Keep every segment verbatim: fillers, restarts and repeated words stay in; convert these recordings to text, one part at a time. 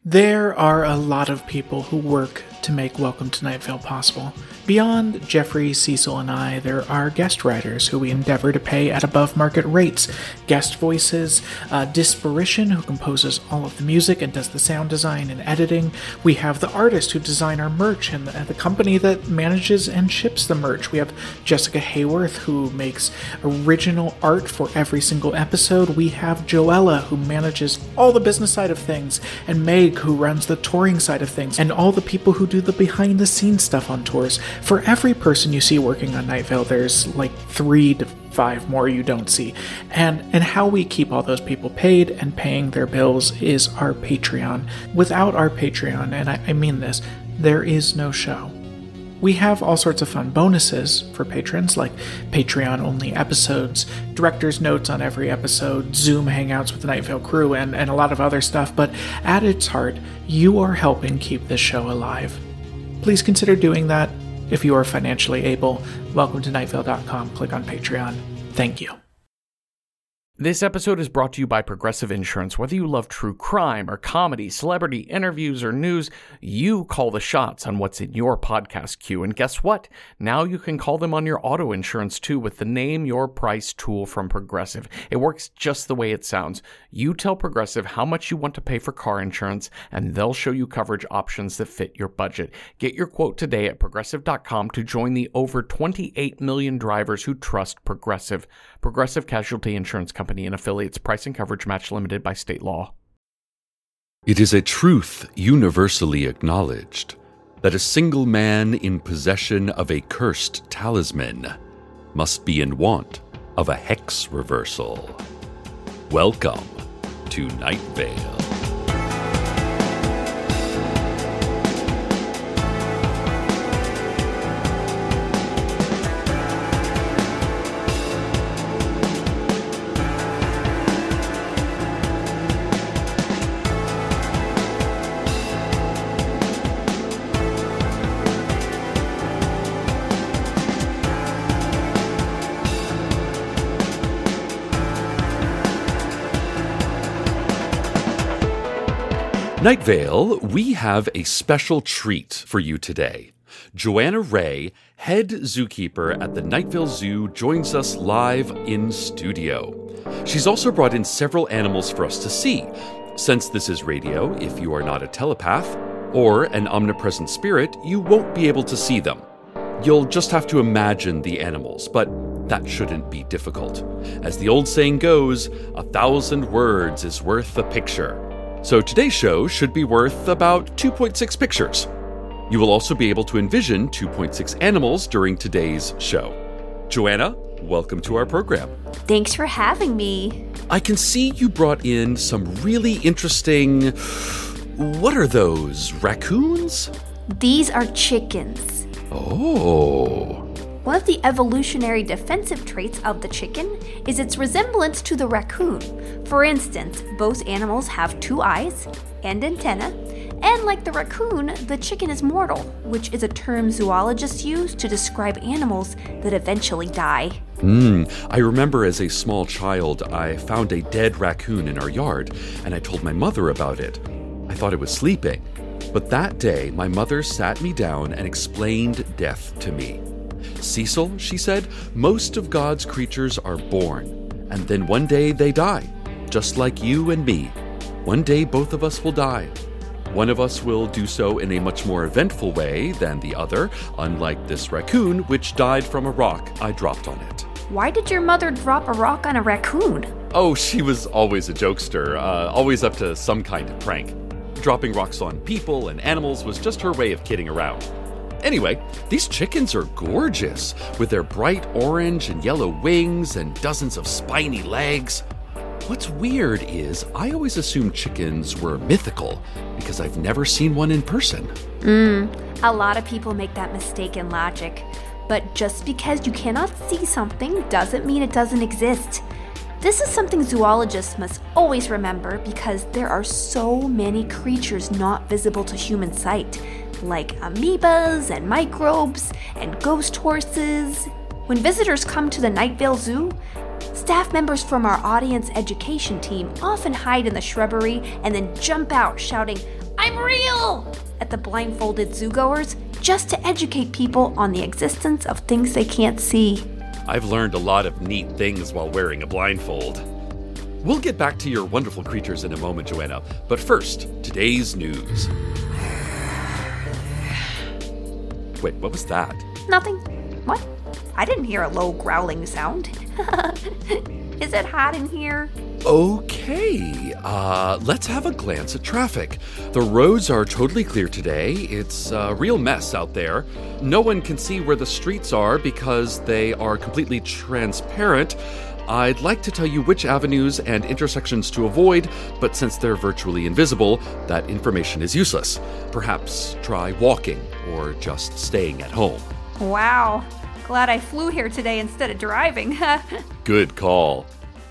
There are a lot of people who work to make Welcome to Night Vale possible. Beyond Jeffrey, Cecil, and I, there are guest writers who we endeavor to pay at above-market rates. Guest voices, uh, Disparition, who composes all of the music and does the sound design and editing. We have the artist who design our merch and the, and the company that manages and ships the merch. We have Jessica Hayworth, who makes original art for every single episode. We have Joella, who manages all the business side of things, and Meg, who runs the touring side of things, and all the people who do the behind-the-scenes stuff on tours. For every person you see working on Night Vale, there's like three to five more you don't see. And and how we keep all those people paid and paying their bills is our Patreon. Without our Patreon, and I, I mean this, there is no show. We have all sorts of fun bonuses for patrons, like Patreon-only episodes, director's notes on every episode, Zoom hangouts with the Night Vale crew, and, and a lot of other stuff, but at its heart, you are helping keep this show alive. Please consider doing that if you are financially able. Welcome to night vale dot com. Click on Patreon. Thank you. This episode is brought to you by Progressive Insurance. Whether you love true crime or comedy, celebrity interviews, or news, you call the shots on what's in your podcast queue. And guess what? Now you can call them on your auto insurance too with the Name Your Price tool from Progressive. It works just the way it sounds. You tell Progressive how much you want to pay for car insurance, and they'll show you coverage options that fit your budget. Get your quote today at progressive dot com to join the over twenty-eight million drivers who trust Progressive. Progressive Casualty Insurance Company and affiliates. Price and coverage match limited by state law. It is a truth universally acknowledged that a single man in possession of a cursed talisman must be in want of a hex reversal. Welcome to Night Vale. Night Vale, we have a special treat for you today. Joanna Ray, head zookeeper at the Night Vale Zoo, joins us live in studio. She's also brought in several animals for us to see. Since this is radio, if you are not a telepath or an omnipresent spirit, you won't be able to see them. You'll just have to imagine the animals, but that shouldn't be difficult. As the old saying goes, a thousand words is worth a picture. So today's show should be worth about two point six pictures. You will also be able to envision two point six animals during today's show. Joanna, welcome to our program. Thanks for having me. I can see you brought in some really interesting... What are those, raccoons? These are chickens. Oh... One of the evolutionary defensive traits of the chicken is its resemblance to the raccoon. For instance, both animals have two eyes and antennae, and like the raccoon, the chicken is mortal, which is a term zoologists use to describe animals that eventually die. Hmm, I remember as a small child, I found a dead raccoon in our yard, and I told my mother about it. I thought it was sleeping, but that day my mother sat me down and explained death to me. Cecil, she said, most of God's creatures are born, and then one day they die, just like you and me. One day both of us will die. One of us will do so in a much more eventful way than the other, unlike this raccoon, which died from a rock I dropped on it. Why did your mother drop a rock on a raccoon? Oh, she was always a jokester, uh, always up to some kind of prank. Dropping rocks on people and animals was just her way of kidding around. Anyway, these chickens are gorgeous, with their bright orange and yellow wings and dozens of spiny legs. What's weird is I always assumed chickens were mythical because I've never seen one in person. Mm, a lot of people make that mistake in logic. But just because you cannot see something doesn't mean it doesn't exist. This is something zoologists must always remember because there are so many creatures not visible to human sight, like amoebas and microbes and ghost horses. When visitors come to the Night Vale Zoo, staff members from our audience education team often hide in the shrubbery and then jump out shouting, I'm real! At the blindfolded zoogoers, just to educate people on the existence of things they can't see. I've learned a lot of neat things while wearing a blindfold. We'll get back to your wonderful creatures in a moment, Joanna. But first, today's news. Wait, what was that? Nothing. What? I didn't hear a low growling sound. Is it hot in here? Okay, uh, let's have a glance at traffic. The roads are totally clear today. It's a real mess out there. No one can see where the streets are because they are completely transparent. I'd like to tell you which avenues and intersections to avoid, but since they're virtually invisible, that information is useless. Perhaps try walking or just staying at home. Wow. Glad I flew here today instead of driving. Good call.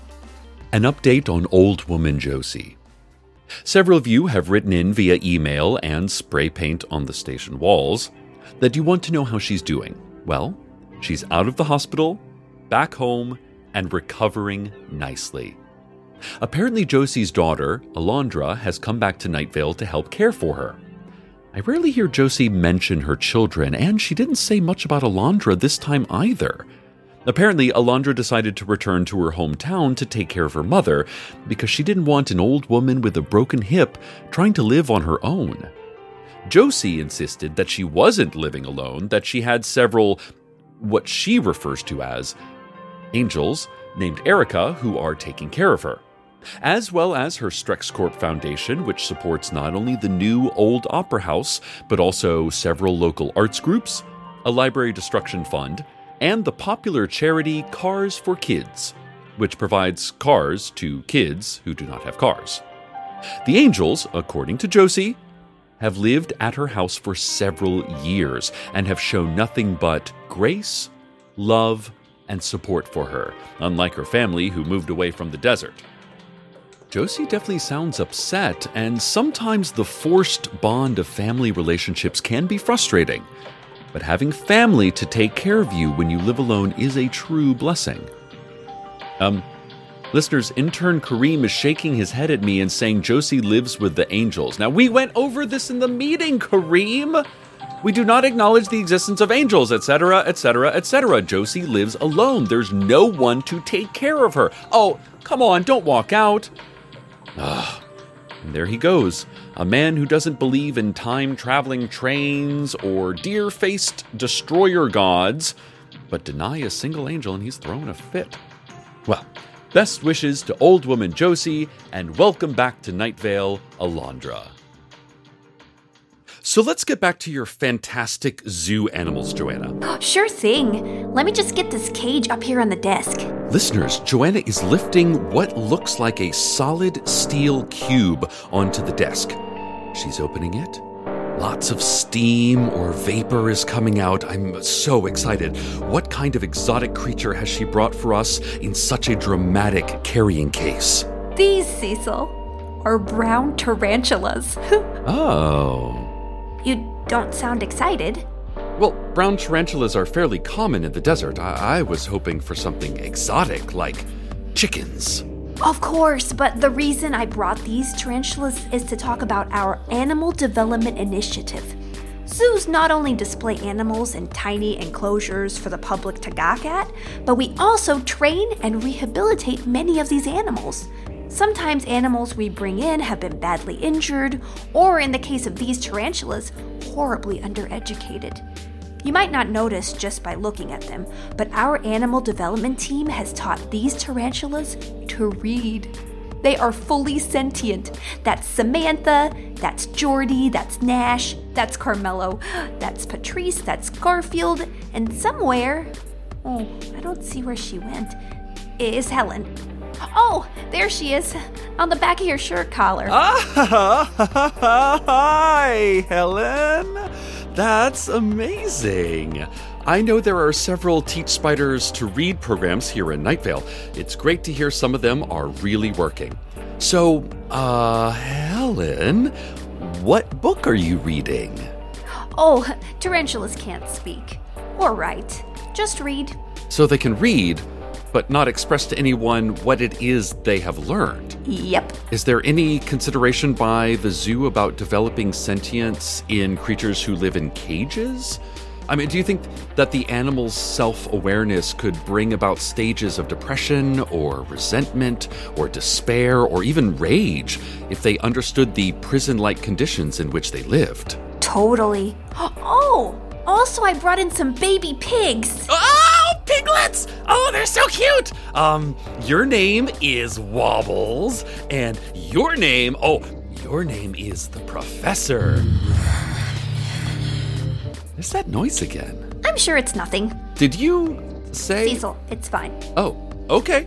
An update on Old Woman Josie. Several of you have written in via email and spray paint on the station walls that you want to know how she's doing. Well, she's out of the hospital, back home, and recovering nicely. Apparently Josie's daughter, Alondra, has come back to Night Vale to help care for her. I rarely hear Josie mention her children, and she didn't say much about Alondra this time either. Apparently, Alondra decided to return to her hometown to take care of her mother because she didn't want an old woman with a broken hip trying to live on her own. Josie insisted that she wasn't living alone, that she had several, what she refers to as, angels named Erica who are taking care of her, as well as her StrexCorp Foundation, which supports not only the new Old Opera House, but also several local arts groups, a library destruction fund, and the popular charity Cars for Kids, which provides cars to kids who do not have cars. The angels, according to Josie, have lived at her house for several years and have shown nothing but grace, love, and support for her, unlike her family who moved away from the desert. Josie definitely sounds upset, and sometimes the forced bond of family relationships can be frustrating. But having family to take care of you when you live alone is a true blessing. Um, listeners, intern Kareem is shaking his head at me and saying Josie lives with the angels. Now, we went over this in the meeting, Kareem! We do not acknowledge the existence of angels, et cetera, et cetera, et cetera. Josie lives alone. There's no one to take care of her. Oh, come on, don't walk out. Ah, and there he goes. A man who doesn't believe in time-traveling trains or deer-faced destroyer gods, but deny a single angel and he's throwing a fit. Well, best wishes to Old Woman Josie, and welcome back to Night Vale, Alondra. So let's get back to your fantastic zoo animals, Joanna. Sure thing. Let me just get this cage up here on the desk. Listeners, Joanna is lifting what looks like a solid steel cube onto the desk. She's opening it. Lots of steam or vapor is coming out. I'm so excited. What kind of exotic creature has she brought for us in such a dramatic carrying case? These, Cecil, are brown tarantulas. Oh. You don't sound excited. Well, brown tarantulas are fairly common in the desert. I, I was hoping for something exotic, like chickens. Of course, but the reason I brought these tarantulas is to talk about our Animal Development Initiative. Zoos not only display animals in tiny enclosures for the public to gawk at, but we also train and rehabilitate many of these animals. Sometimes animals we bring in have been badly injured, or in the case of these tarantulas, horribly undereducated. You might not notice just by looking at them, but our animal development team has taught these tarantulas to read. They are fully sentient. That's Samantha, that's Jordy, that's Nash, that's Carmelo, that's Patrice, that's Garfield, and somewhere, oh, I don't see where she went, is Helen. Oh, there she is, on the back of your shirt collar. Ah, hi, Helen. That's amazing. I know there are several Teach Spiders to Read programs here in Night Vale. It's great to hear some of them are really working. So, uh, Helen, what book are you reading? Oh, tarantulas can't speak or write. Just read. So they can read, but not express to anyone what it is they have learned. Yep. Is there any consideration by the zoo about developing sentience in creatures who live in cages? I mean, do you think that the animal's self-awareness could bring about stages of depression or resentment or despair or even rage if they understood the prison-like conditions in which they lived? Totally. Oh, also I brought in some baby pigs. Oh, piglets! Oh, they're so cute! Um, your name is Wobbles, and your name, oh, your name is the Professor. What's that noise again? I'm sure it's nothing. Did you say... Cecil, it's fine. Oh, okay.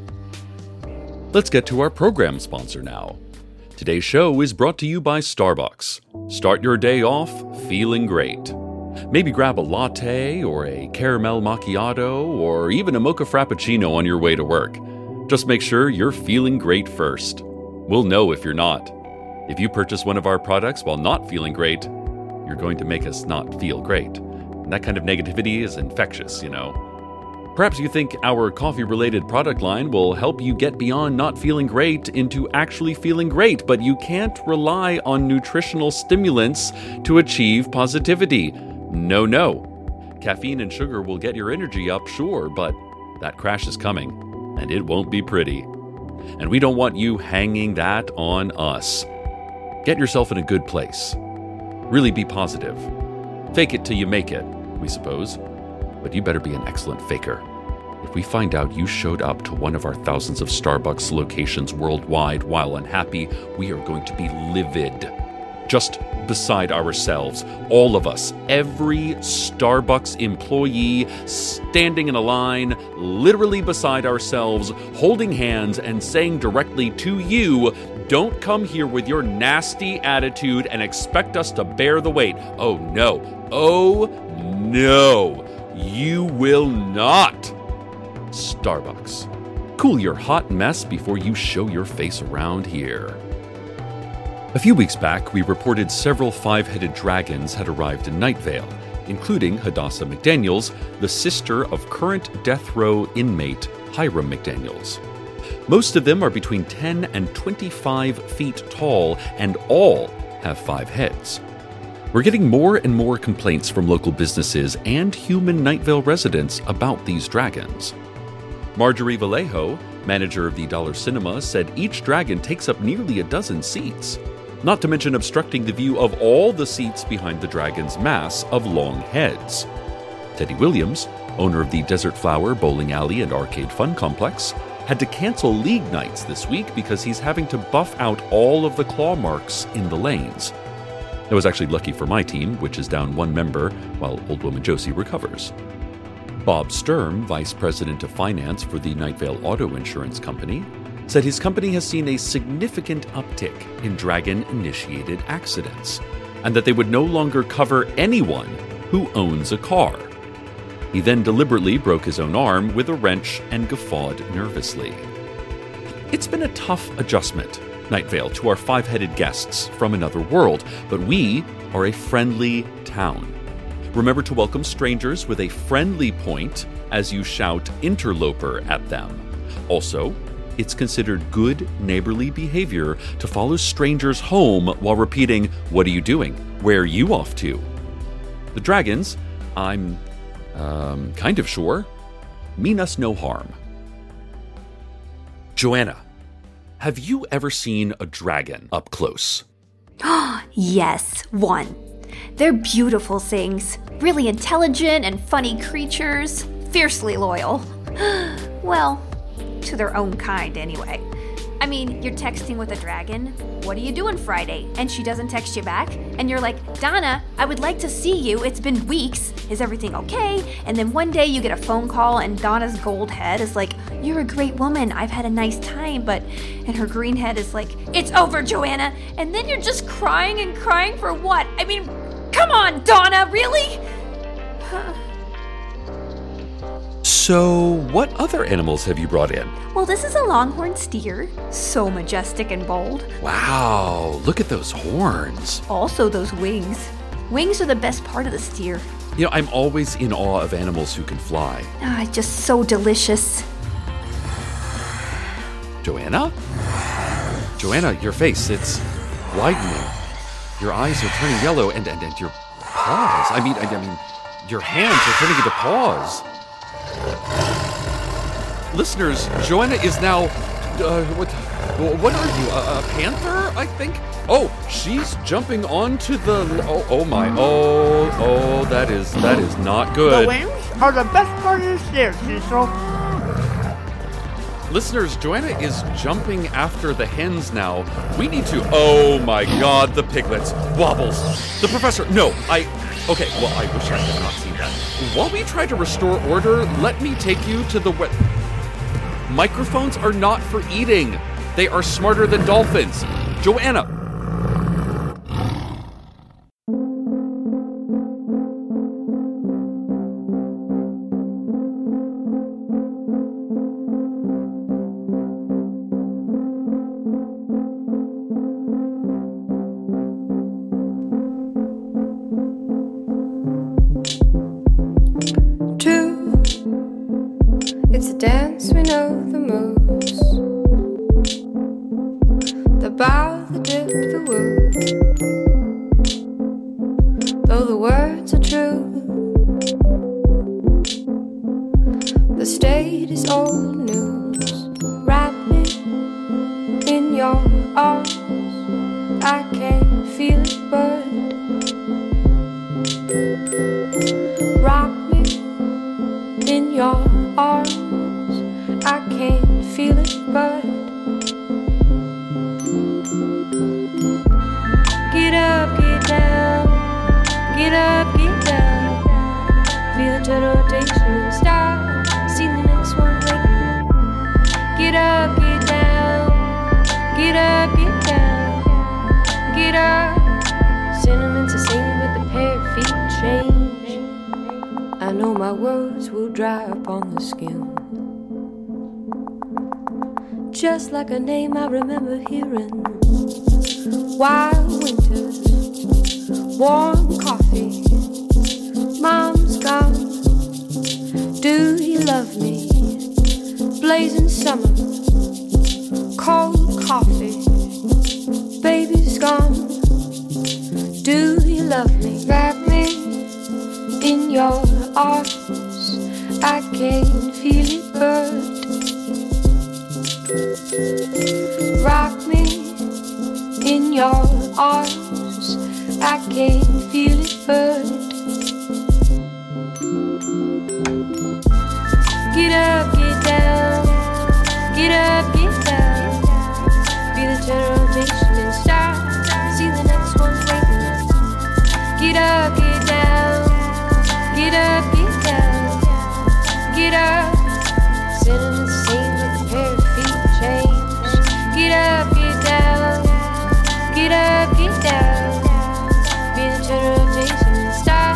Let's get to our program sponsor now. Today's show is brought to you by Starbucks. Start your day off feeling great. Maybe grab a latte or a caramel macchiato or even a mocha frappuccino on your way to work. Just make sure you're feeling great first. We'll know if you're not. If you purchase one of our products while not feeling great, you're going to make us not feel great. And that kind of negativity is infectious, you know. Perhaps you think our coffee-related product line will help you get beyond not feeling great into actually feeling great, but you can't rely on nutritional stimulants to achieve positivity. No, no. Caffeine and sugar will get your energy up, sure, but that crash is coming, and it won't be pretty. And we don't want you hanging that on us. Get yourself in a good place. Really be positive. Fake it till you make it, we suppose. But you better be an excellent faker. If we find out you showed up to one of our thousands of Starbucks locations worldwide while unhappy, we are going to be livid. Just beside ourselves. All of us. Every Starbucks employee standing in a line, literally beside ourselves, holding hands and saying directly to you, don't come here with your nasty attitude and expect us to bear the weight. Oh no. Oh no. You will not. Starbucks. Cool your hot mess before you show your face around here. A few weeks back, we reported several five-headed dragons had arrived in Night Vale, including Hadassah McDaniels, the sister of current death row inmate Hiram McDaniels. Most of them are between ten and twenty-five feet tall, and all have five heads. We're getting more and more complaints from local businesses and human Night Vale residents about these dragons. Marjorie Vallejo, manager of the Dollar Cinema, said each dragon takes up nearly a dozen seats, not to mention obstructing the view of all the seats behind the dragon's mass of long heads. Teddy Williams, owner of the Desert Flower Bowling Alley and Arcade Fun Complex, had to cancel league nights this week because he's having to buff out all of the claw marks in the lanes. That was actually lucky for my team, which is down one member while Old Woman Josie recovers. Bob Sturm, Vice President of Finance for the Night Vale Auto Insurance Company, said his company has seen a significant uptick in dragon-initiated accidents, and that they would no longer cover anyone who owns a car. He then deliberately broke his own arm with a wrench and guffawed nervously. It's been a tough adjustment, Night Vale, to our five-headed guests from another world, but we are a friendly town. Remember to welcome strangers with a friendly point as you shout interloper at them. Also, it's considered good neighborly behavior to follow strangers home while repeating, "What are you doing? Where are you off to?" The dragons, I'm um, kind of sure, mean us no harm. Joanna, have you ever seen a dragon up close? Yes, one. They're beautiful things. Really intelligent and funny creatures. Fiercely loyal. Well, to their own kind anyway. I mean, you're texting with a dragon. What are you doing Friday? And she doesn't text you back. And you're like, Donna, I would like to see you. It's been weeks. Is everything okay? And then one day you get a phone call and Donna's gold head is like, you're a great woman. I've had a nice time. But, and her green head is like, it's over, Joanna. And then you're just crying and crying for what? I mean, come on, Donna, really? So, what other animals have you brought in? Well, this is a longhorn steer. So majestic and bold. Wow, look at those horns. Also those wings. Wings are the best part of the steer. You know, I'm always in awe of animals who can fly. Ah, just so delicious. Joanna? Joanna, your face, it's widening. Your eyes are turning yellow, and, and, and your paws, I mean, I, I mean, your hands are turning into paws. Listeners, Joanna is now, uh, what, what are you, a, a panther, I think? Oh, she's jumping onto the, oh, oh my, oh, oh, that is, that is not good. The wings are the best part of the stairs, Cecil. Listeners, Joanna is jumping after the hens now. We need to, oh my god, the piglets. Wobbles. The professor, no, I, okay, well, I wish I had not seen that. While we try to restore order, let me take you to the wet. Microphones are not for eating. They are smarter than dolphins. Joanna. It's a dance we know the moves. The bow, the dip, the woo. Though the words are true, the state is old news. Wrap me in your arms. I can't feel it, but rock me in your arms. I can't feel it, but get up, get down, get up, get down. Feel the turn rotation and start. See the next one waiting. Get up, get down, get up, get down, get up. Sentiments are same, but the pair of feet change. I know my words will dry upon the skin, just like a name I remember hearing. Wild winters, warm coffee, mom's gone. Do you love me? Blazing summer, cold coffee, baby's gone. Do you love me? Wrap me in your arms. I can't feel it, but rock me in your arms. I can't feel it, but get up, get down, get up, get down. Feel the turn rotation and start. See the next one waiting. Get up, get down, get up, get down, get up. Sitting the same with the pair of feet change. Get up, get down, get up, get down. Feel the turn rotation and start.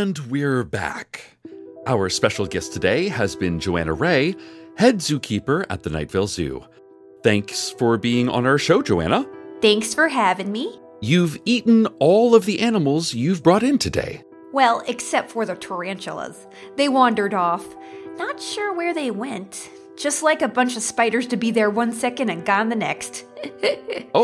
And we're back. Our special guest today has been Joanna Ray, head zookeeper at the Night Vale Zoo. Thanks for being on our show, Joanna. Thanks for having me. You've eaten all of the animals you've brought in today. Well, except for the tarantulas. They wandered off. Not sure where they went. Just like a bunch of spiders to be there one second and gone the next. Oh,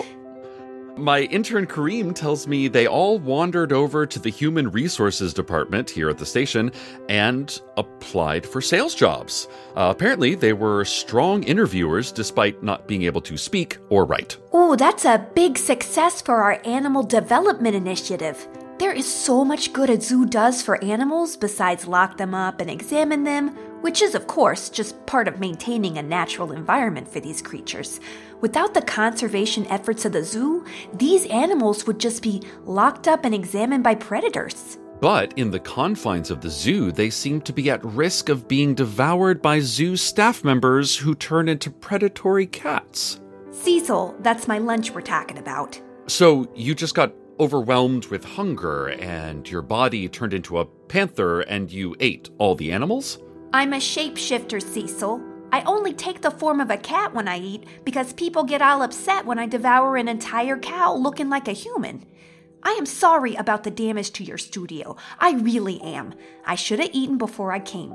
my intern Kareem tells me they all wandered over to the Human Resources Department here at the station and applied for sales jobs. Uh, apparently, they were strong interviewers despite not being able to speak or write. Oh, that's a big success for our animal development initiative. There is so much good a zoo does for animals besides lock them up and examine them, which is, of course, just part of maintaining a natural environment for these creatures. Without the conservation efforts of the zoo, these animals would just be locked up and examined by predators. But in the confines of the zoo, they seem to be at risk of being devoured by zoo staff members who turn into predatory cats. Cecil, that's my lunch we're talking about. So you just got overwhelmed with hunger and your body turned into a panther and you ate all the animals? I'm a shapeshifter, Cecil. I only take the form of a cat when I eat because people get all upset when I devour an entire cow looking like a human. I am sorry about the damage to your studio. I really am. I should have eaten before I came.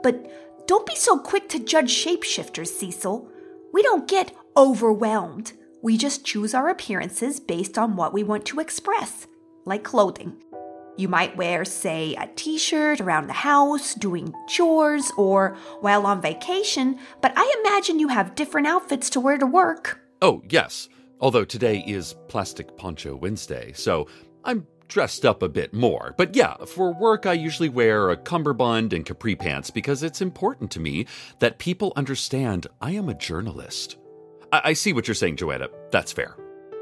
But don't be so quick to judge shapeshifters, Cecil. We don't get overwhelmed. We just choose our appearances based on what we want to express, like clothing. You might wear, say, a t-shirt around the house, doing chores, or while on vacation, but I imagine you have different outfits to wear to work. Oh, yes. Although today is Plastic Poncho Wednesday, so I'm dressed up a bit more. But yeah, for work I usually wear a cummerbund and capri pants because it's important to me that people understand I am a journalist. I, I see what you're saying, Joanna. That's fair.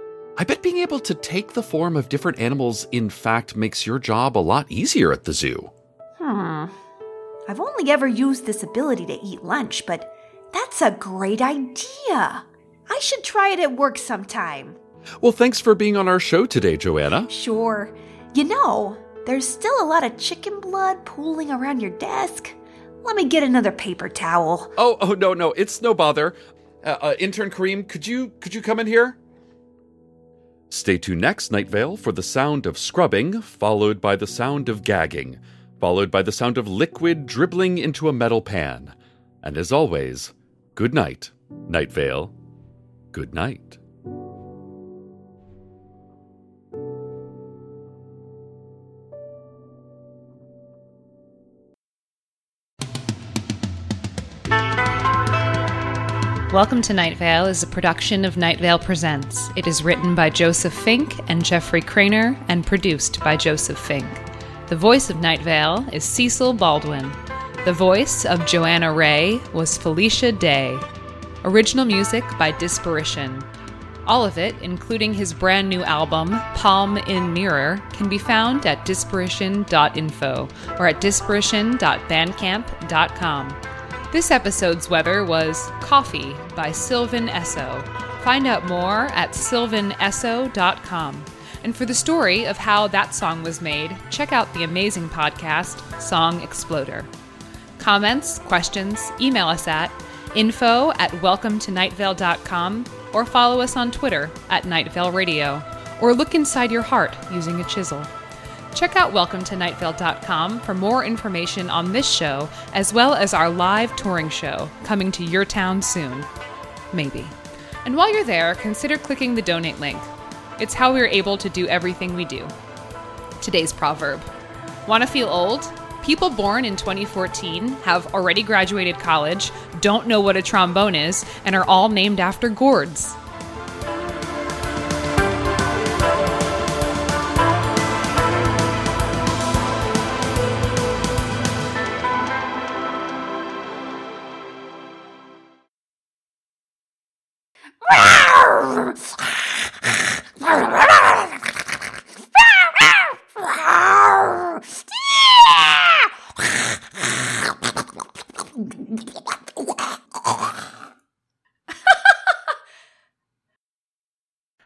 I bet being able to take the form of different animals, in fact, makes your job a lot easier at the zoo. Hmm. I've only ever used this ability to eat lunch, but that's a great idea. I should try it at work sometime. Well, thanks for being on our show today, Joanna. Sure. You know, there's still a lot of chicken blood pooling around your desk. Let me get another paper towel. Oh, oh no, no, it's no bother. Uh, uh, Intern Kareem, could you could you come in here? Stay tuned next, Night Vale, for the sound of scrubbing, followed by the sound of gagging, followed by the sound of liquid dribbling into a metal pan. And as always, good night, Night Vale. Good night. Welcome to Night Vale is a production of Night Vale Presents. It is written by Joseph Fink and Jeffrey Craner and produced by Joseph Fink. The voice of Night Vale is Cecil Baldwin. The voice of Joanna Ray was Felicia Day. Original music by Disparition. All of it, including his brand new album, Palm in Mirror, can be found at disparition dot info or at disparition dot bandcamp dot com. This episode's weather was Coffee by Sylvan Esso. Find out more at sylvan esso dot com. And for the story of how that song was made, check out the amazing podcast, Song Exploder. Comments, questions, email us at info at welcome to night vale dot com or follow us on Twitter at Night Vale Radio, or look inside your heart using a chisel. Check out welcome to night vale dot com for more information on this show, as well as our live touring show coming to your town soon. Maybe. And while you're there, consider clicking the donate link. It's how we're able to do everything we do. Today's proverb. Want to feel old? People born in twenty fourteen have already graduated college, don't know what a trombone is, and are all named after gourds.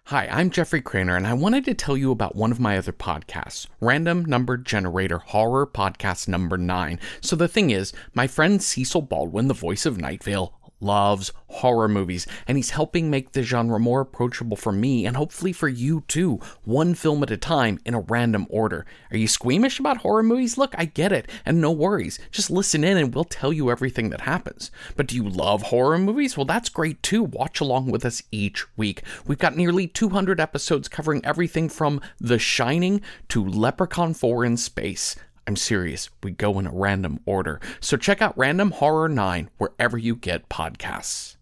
Hi, I'm Jeffrey Craner, and I wanted to tell you about one of my other podcasts, Random Number Generator Horror Podcast Number nine. So the thing is, my friend Cecil Baldwin, the voice of Night Vale, loves horror movies, and he's helping make the genre more approachable for me, and hopefully for you too, one film at a time in a random order. Are you squeamish about horror movies? Look, I get it, and no worries. Just listen in and we'll tell you everything that happens. But do you love horror movies? Well, that's great too. Watch along with us each week. We've got nearly two hundred episodes covering everything from The Shining to Leprechaun four in space. I'm serious, we go in a random order. So check out Random Horror nine wherever you get podcasts.